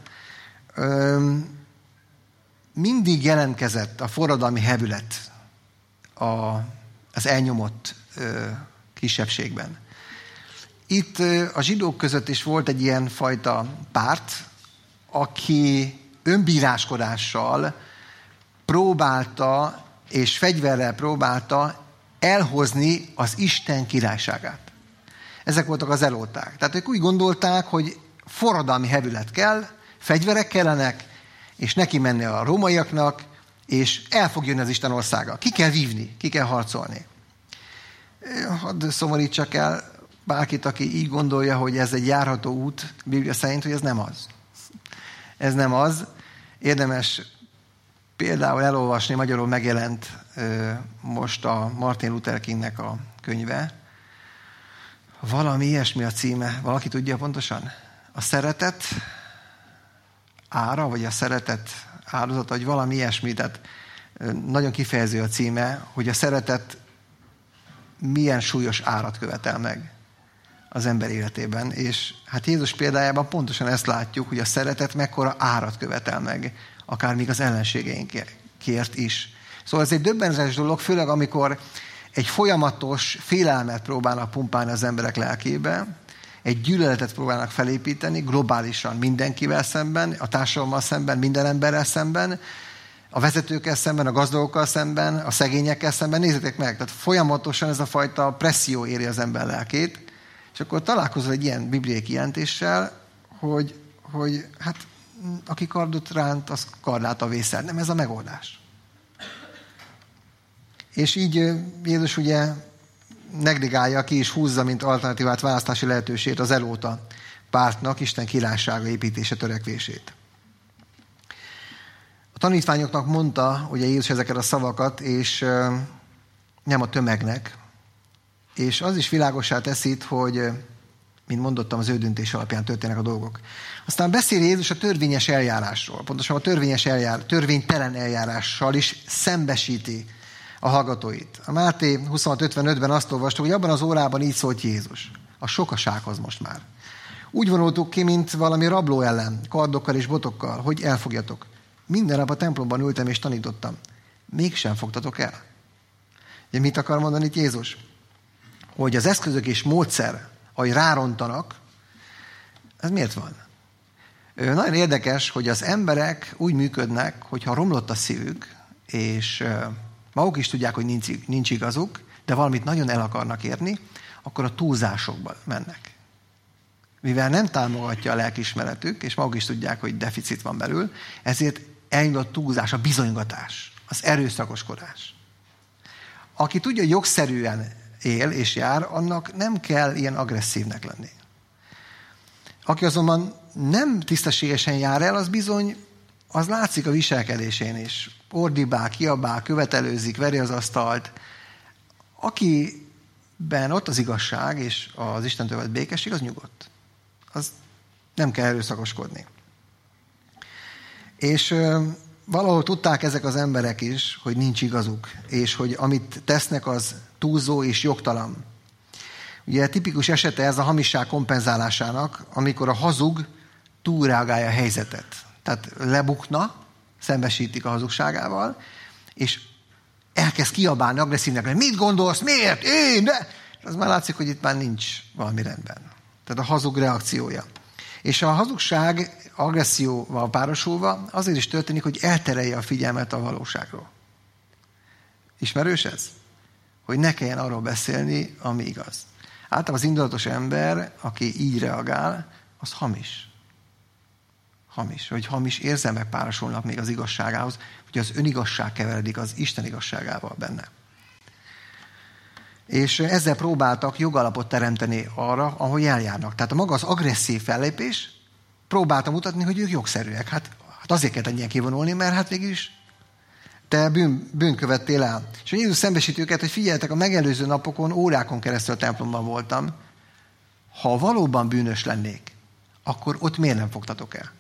Mindig jelentkezett a forradalmi hevület a, az elnyomott kisebbségben. Itt a zsidók között is volt egy ilyen fajta párt, aki önbíráskodással próbálta és fegyverrel próbálta elhozni az Isten királyságát. Ezek voltak az elóták. Tehát ők úgy gondolták, hogy forradalmi hevület kell, fegyverek kellenek, és neki menni a rómaiaknak, és el fog jönni az Isten országa. Ki kell vívni, ki kell harcolni. Hadd szomorítsak el bárkit, aki így gondolja, hogy ez egy járható út, Biblia szerint, hogy ez nem az. Ez nem az. Érdemes például elolvasni, magyarul megjelent most a Martin Luther Kingnek a könyve. Valami ilyesmi a címe. Valaki tudja pontosan? A szeretet ára, vagy a szeretet áldozata, vagy valami ilyesmi. Tehát nagyon kifejező a címe, hogy a szeretet milyen súlyos árat követel meg az ember életében. És hát Jézus példájában pontosan ezt látjuk, hogy a szeretet mekkora árat követel meg, akár még az ellenségeinkért is. Szóval ez egy döbbenetes dolog, főleg amikor egy folyamatos félelmet próbálnak pumpálni az emberek lelkébe, egy gyűlöletet próbálnak felépíteni globálisan mindenkivel szemben, a társadalommal szemben, minden emberrel szemben, a vezetőkkel szemben, a gazdagokkal szemben, a szegényekkel szemben. Nézzétek meg, tehát folyamatosan ez a fajta presszió éri az ember lelkét, és akkor találkozol egy ilyen bibliai kijelentéssel, hogy, hogy hát aki kardot ránt, az kardát a vészel. Nem ez a megoldás. És így Jézus ugye negligálja, ki is húzza, mint alternatívát, választási lehetőségét az elóta pártnak, Isten királysága építése törekvését. A tanítványoknak mondta ugye Jézus ezeket a szavakat, és nem a tömegnek. És az is világossá teszi itt, hogy, mint mondottam, az ő döntés alapján történnek a dolgok. Aztán beszél Jézus a törvényes eljárásról. Pontosan a törvényes eljár, törvénytelen eljárással is szembesíti a hallgatóit. A Máté huszonhat ötvenötben azt olvastuk, hogy abban az órában így szólt Jézus. A sokasághoz most már. Úgy vonultuk ki, mint valami rabló ellen, kardokkal és botokkal, hogy elfogjatok. Minden nap a templomban ültem és tanítottam. Mégsem fogtatok el. Ugye mit akar mondani itt Jézus? Hogy az eszközök és módszer, ahogy rárontanak, ez miért van? Nagyon érdekes, hogy az emberek úgy működnek, hogyha romlott a szívük, és maguk is tudják, hogy nincs, nincs igazuk, de valamit nagyon el akarnak érni, akkor a túlzásokba mennek. Mivel nem támogatja a lelkiismeretük, és maguk is tudják, hogy deficit van belül, ezért elindul a túlzás, a bizonygatás, az erőszakoskodás. Aki tudja, hogy jogszerűen él és jár, annak nem kell ilyen agresszívnek lenni. Aki azonban nem tisztességesen jár el, az bizony, az látszik a viselkedésén is. Ordibál, kiabál, követelőzik, veri az asztalt. Akiben ott az igazság és az Istentől vett békesség, az nyugodt. Az nem kell erőszakoskodni. És ö, valahol tudták ezek az emberek is, hogy nincs igazuk, és hogy amit tesznek, az túlzó és jogtalan. Ugye tipikus esete ez a hamisság kompenzálásának, amikor a hazug túlreagálja a helyzetet. Tehát lebukna, szembesítik a hazugságával, és elkezd kiabálni, agresszívnek lenni. Mit gondolsz? Miért? Én? De... Az már látszik, hogy itt már nincs valami rendben. Tehát a hazug reakciója. És a hazugság agresszióval párosulva azért is történik, hogy elterelje a figyelmet a valóságról. Ismerős ez? Hogy ne kelljen arról beszélni, ami igaz. Általában az indulatos ember, aki így reagál, az hamis. Hamis. Hogy hamis érzelmek párosulnak még az igazságához, hogy az önigazság keveredik az Isten igazságával benne. És ezzel próbáltak jogalapot teremteni arra, ahogy eljárnak. Tehát a maga az agresszív fellépés próbálta mutatni, hogy ők jogszerűek. Hát, hát azért kellett ennyien kivonulni, mert hát mégis te bűn, bűnkövettél el. És Jézus szembesít őket, hogy figyeljetek, a megelőző napokon, órákon keresztül a templomban voltam. Ha valóban bűnös lennék, akkor ott miért nem fogtatok el?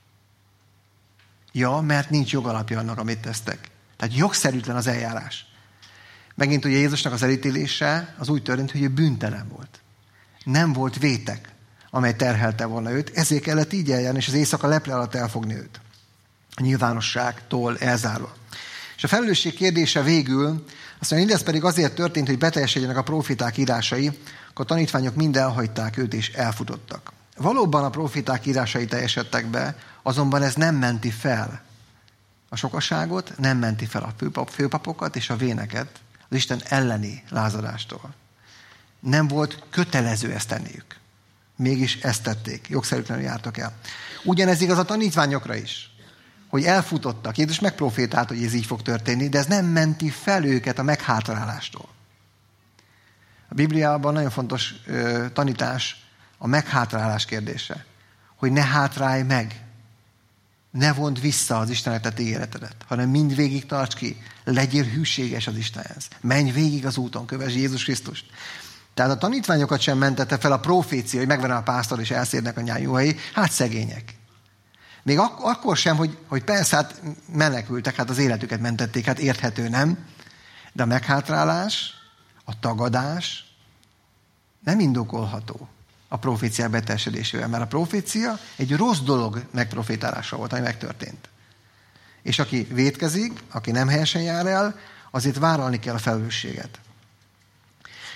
Ja, mert nincs jogalapja annak, amit tesztek. Tehát jogszerűtlen az eljárás. Megint ugye Jézusnak az elítélése az úgy történt, hogy ő bűntelen volt. Nem volt vétek, amely terhelte volna őt, ezért kellett így eljárni, és az éjszaka leple alatt elfogni őt. A nyilvánosságtól elzárva. És a felelősség kérdése végül, azt mondja, mindez pedig azért történt, hogy beteljesedjenek a prófiták írásai, akkor a tanítványok mind elhagyták őt, és elfutottak. Valóban a prófiták írásai teljesedtek be, azonban ez nem menti fel a sokaságot, nem menti fel a főpap, főpapokat és a véneket az Isten elleni lázadástól. Nem volt kötelező ezt tenniük. Mégis ezt tették. Jogszerűtlenül jártak el. Ugyanez igaz a tanítványokra is, hogy elfutottak. Jézus megprofétált, hogy ez így fog történni, de ez nem menti fel őket a meghátrálástól. A Bibliában nagyon fontos ö, tanítás a meghátrálás kérdése. Hogy ne hátrálj meg. Ne vond vissza az Istennek tett ígéretedet, hanem mindvégig tarts ki. Legyél hűséges az Istenhez. Menj végig az úton, kövess Jézus Krisztust. Tehát a tanítványokat sem mentette fel a profécia, hogy megverem a pásztor és elszérnek a nyájúhelyé. Hát szegények. Még ak- akkor sem, hogy, hogy persze hát menekültek, hát az életüket mentették, hát érthető, nem? De a meghátrálás, a tagadás nem indokolható a proféciák beteljesedésével, mert a profécia egy rossz dolog megprofétálása volt, ami megtörtént. És aki vétkezik, aki nem helyesen jár el, azért vállalni kell a felelősséget.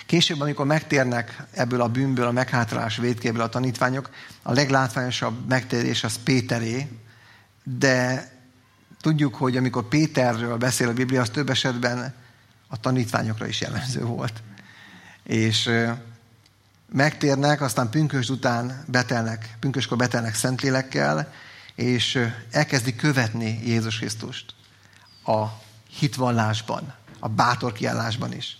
Később, amikor megtérnek ebből a bűnből, a meghátrálás vétkéből a tanítványok, a leglátványosabb megtérés az Péteré, de tudjuk, hogy amikor Péterről beszél a Biblia, az több esetben a tanítványokra is jellemző volt. És megtérnek, aztán pünkösd után betelnek, pünköskor betelnek Szentlélekkel, és elkezdik követni Jézus Krisztust a hitvallásban, a bátor kiállásban is.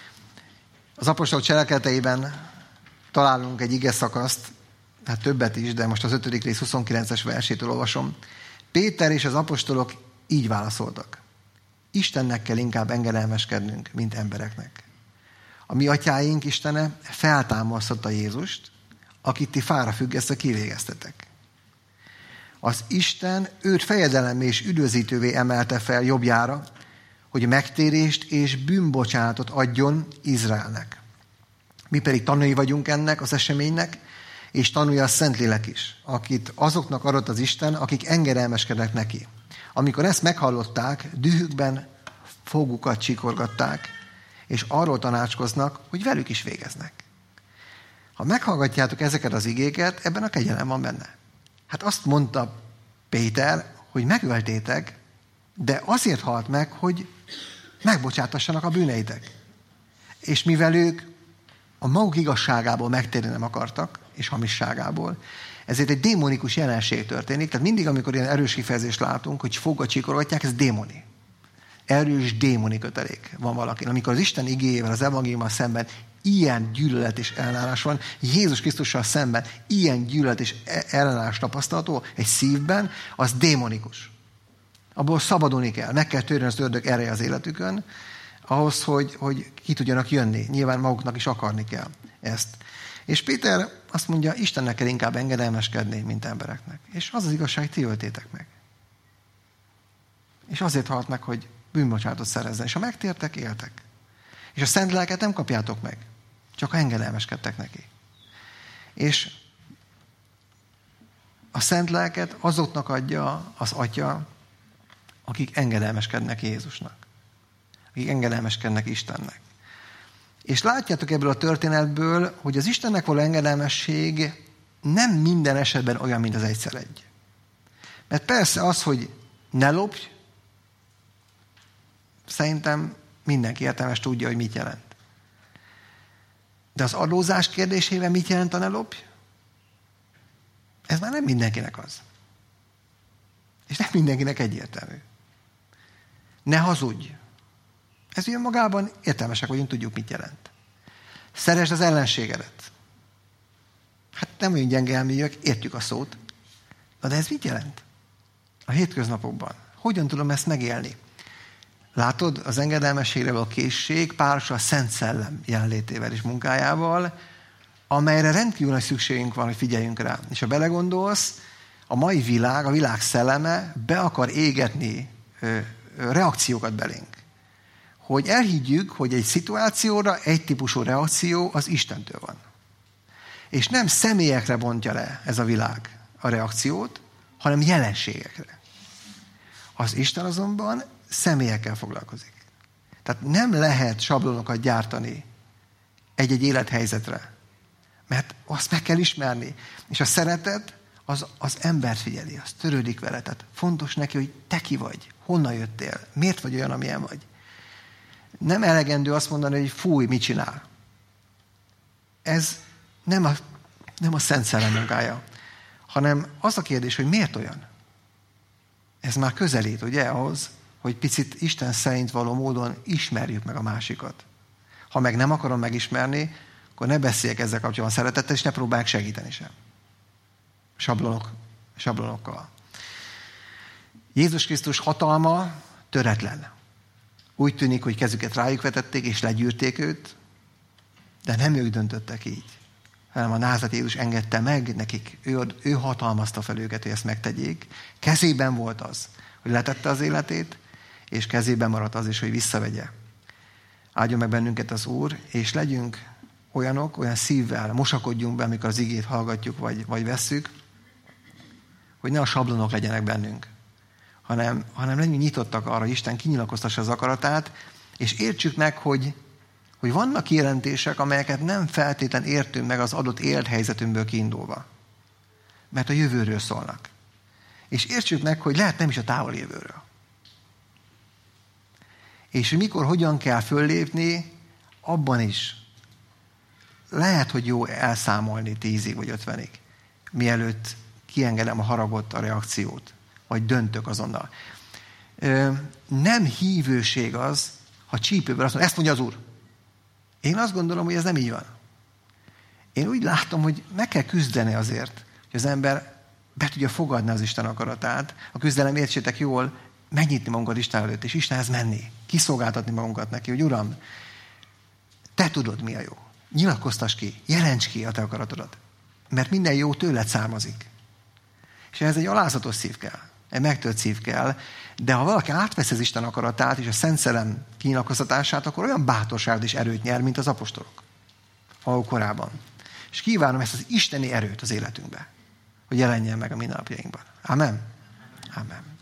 Az apostolok cselekedeteiben találunk egy ige szakaszt, hát többet is, de most az ötödik rész huszonkilences versétől olvasom. Péter és az apostolok így válaszoltak. Istennek kell inkább engedelmeskednünk, mint embereknek. A mi atyáink Istene feltámasztotta Jézust, akit ti fára függesztve kivégeztetek. Az Isten őt fejedelem és üdvözítővé emelte fel jobbjára, hogy megtérést és bűnbocsánatot adjon Izraelnek. Mi pedig tanúi vagyunk ennek az eseménynek, és tanulja a Szentlélek is, akit azoknak adott az Isten, akik engedelmeskednek neki. Amikor ezt meghallották, dühükben fogukat csikorgatták, és arról tanácskoznak, hogy velük is végeznek. Ha meghallgatjátok ezeket az igéket, ebben a kegyelem van benne. Hát azt mondta Péter, hogy megöltétek, de azért halt meg, hogy megbocsátassanak a bűneitek. És mivel ők a maguk igazságából megtérni nem akartak, és hamisságából, ezért egy démonikus jelenség történik. Tehát mindig, amikor ilyen erős kifejezést látunk, hogy fogga csikorgatják, ez démoni. Erős démoni kötelék van valakin. Amikor az Isten igéjével, az evangéliummal szemben ilyen gyűlölet és ellenállás van, Jézus Krisztussal szemben ilyen gyűlölet és ellenállás tapasztalható egy szívben, az démonikus. Abból szabadulni kell. Meg kell törni az ördög ereje az életükön, ahhoz, hogy, hogy ki tudjanak jönni. Nyilván maguknak is akarni kell ezt. És Péter azt mondja, Istennek kell inkább engedelmeskedni, mint embereknek. És az az igazság, ti öltétek meg. És azért halt meg, hogy bűnbocsánatot szerezzen. És ha megtértek, éltek. És a szent lelket nem kapjátok meg. Csak ha engedelmeskedtek neki. És a szent lelket azoknak adja az Atya, akik engedelmeskednek Jézusnak. Akik engedelmeskednek Istennek. És látjátok ebből a történetből, hogy az Istennek való engedelmesség nem minden esetben olyan, mint az egyszer egy. Mert persze az, hogy ne lopj, szerintem mindenki értelmes tudja, hogy mit jelent. De az adózás kérdésében mit jelent a ne lopj? Ez már nem mindenkinek az. És nem mindenkinek egyértelmű. Ne hazudj. Ez ugye magában értelmesek vagyunk, tudjuk, mit jelent. Szeresd az ellenségedet. Hát nem olyan gyenge elmélyek, értjük a szót. Na de ez mit jelent? A hétköznapokban. Hogyan tudom ezt megélni? Látod, az engedelmességre való készség párosul a Szent Szellem jelenlétével és munkájával, amelyre rendkívül nagy szükségünk van, hogy figyeljünk rá. És ha belegondolsz, a mai világ, a világ szelleme be akar égetni ö, ö, reakciókat belénk. Hogy elhiggyük, hogy egy szituációra egy típusú reakció az Istentől van. És nem személyekre bontja le ez a világ a reakciót, hanem jelenségekre. Az Isten azonban személyekkel foglalkozik. Tehát nem lehet sablonokat gyártani egy-egy élethelyzetre. Mert azt meg kell ismerni. És a szeretet az, az embert figyeli, az törődik vele. Tehát fontos neki, hogy te ki vagy, honnan jöttél, miért vagy olyan, amilyen vagy. Nem elegendő azt mondani, hogy fúj, mit csinál. Ez nem a, nem a Szent Szellem munkája, hanem az a kérdés, hogy miért olyan. Ez már közelít, ugye, ahhoz, hogy picit Isten szerint való módon ismerjük meg a másikat. Ha meg nem akarom megismerni, akkor ne beszéljek ezzel kapcsolatban szeretettel, és ne próbálják segíteni sem. Sablonok, sablonokkal. Jézus Krisztus hatalma töretlen. Úgy tűnik, hogy kezüket rájuk vetették, és legyűrték őt, de nem ők döntöttek így, hanem a Názáreti Jézus engedte meg nekik, ő, ő hatalmazta fel őket, hogy ezt megtegyék. Kezében volt az, hogy letette az életét, és kezében maradt az is, hogy visszavegye. Áldjon meg bennünket az Úr, és legyünk olyanok, olyan szívvel, mosakodjunk be, amikor az igét hallgatjuk, vagy, vagy vesszük, hogy ne a sablonok legyenek bennünk, hanem, hanem legyünk nyitottak arra, hogy Isten kinyilakoztassa az akaratát, és értsük meg, hogy, hogy vannak kijelentések, amelyeket nem feltétlen értünk meg az adott élethelyzetünkből kiindulva. Mert a jövőről szólnak. És értsük meg, hogy lehet nem is a távoli jövőről. És mikor, hogyan kell föllépni, abban is lehet, hogy jó elszámolni tízig vagy ötvenig, mielőtt kiengedem a haragot, a reakciót, vagy döntök azonnal. Nem hívőség az, ha csípőből azt mondja, ezt mondja az Úr. Én azt gondolom, hogy ez nem így van. Én úgy látom, hogy meg kell küzdeni azért, hogy az ember be tudja fogadni az Isten akaratát. A küzdelem, értsétek jól, megnyitni magunkat Isten előtt, és Istenhez menni. Kiszolgáltatni magunkat neki, hogy Uram, te tudod, mi a jó. Nyilatkoztass ki, jelentsd ki a te akaratodat. Mert minden jó tőled származik. És ez egy alázatos szív kell. Egy megtört szív kell. De ha valaki átvesz az Isten akaratát és a Szent Szellem kinyilatkoztatását, akkor olyan bátorságot és erőt nyer, mint az apostolok. Ahol korábban. És kívánom ezt az isteni erőt az életünkbe, hogy jelenjen meg a mindennapjainkban. Amen? Amen.